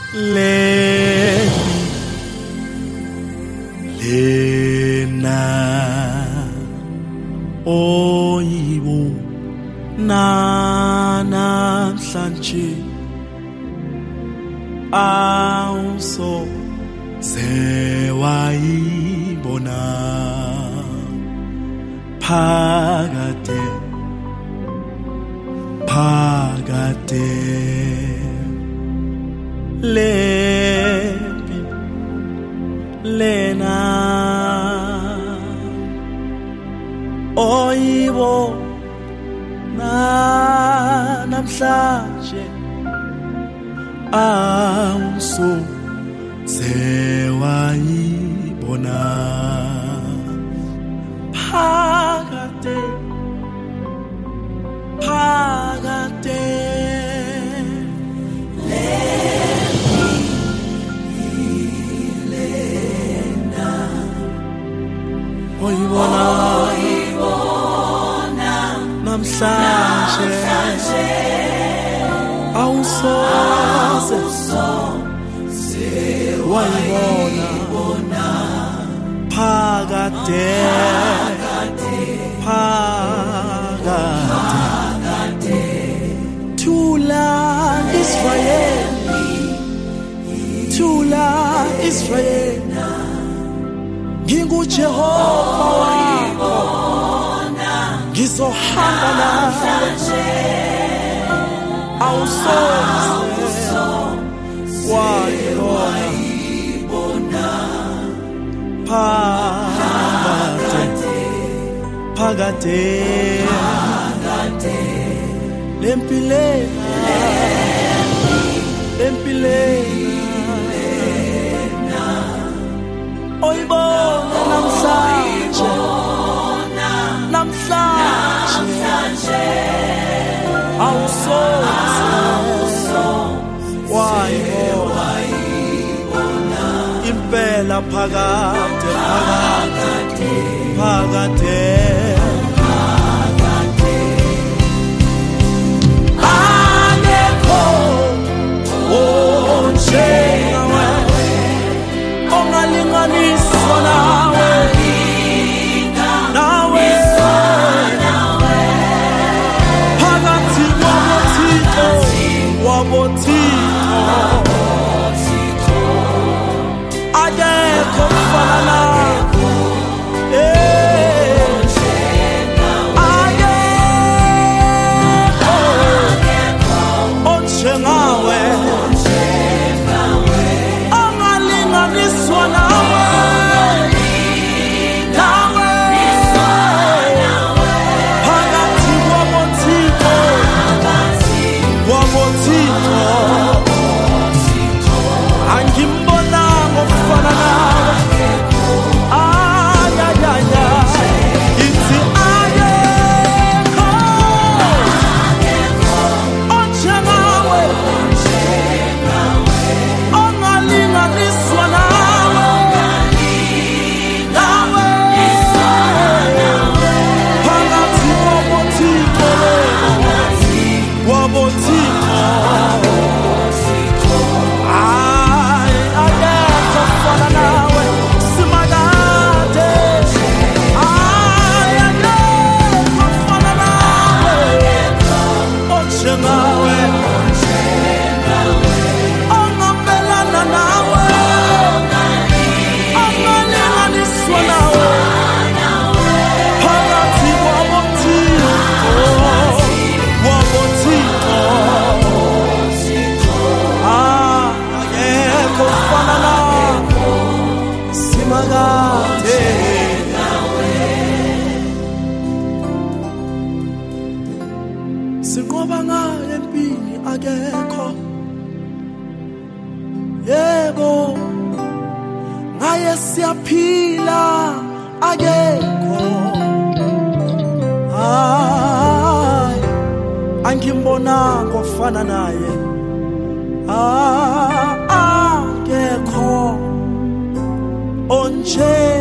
lena oyibo namhlanje awuso sewayibona phakade lempi lena oyibo namhlanje awuso sewayibona phakade oyibona namhlanje awusoze wayibona phakade Thula Israel nginguJehova wakho ngizohamba nawe awusoze wayibona phakade lempilena oyibona namhlanje awusoze wayibona impela phakade ongalinganiswa nawe phakathi kwabothixo akekho mfana nakho akekho onjengawe ongalinganiswa nawe phakathi kwabothixo angimbonanga ofana nawe ithi akekho onjengawe ongalinganiswa nawe phakathi kwabothixo akekho ofana nawe simakade akekho ofana nawe onjengawe ongamelana nawe ongalinganiswa nawe phakathi kwabothixo akekho ofana nakho simakade sinqoba ngayo empini akekho yebo ngaye siyaphila akekho angimbonanga ofana naye akekho onje